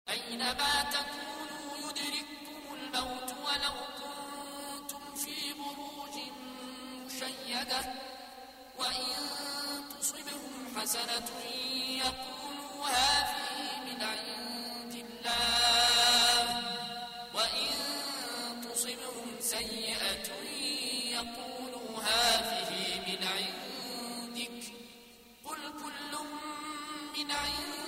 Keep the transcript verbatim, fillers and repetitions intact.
أينما تكونوا يدرككم الموت ولو كنتم في بروج مشيدة وإن تصبهم حسنة يقولوا هذه من عند الله وإن تصبهم سيئة يقولوا هذه من عندك قل كل من عند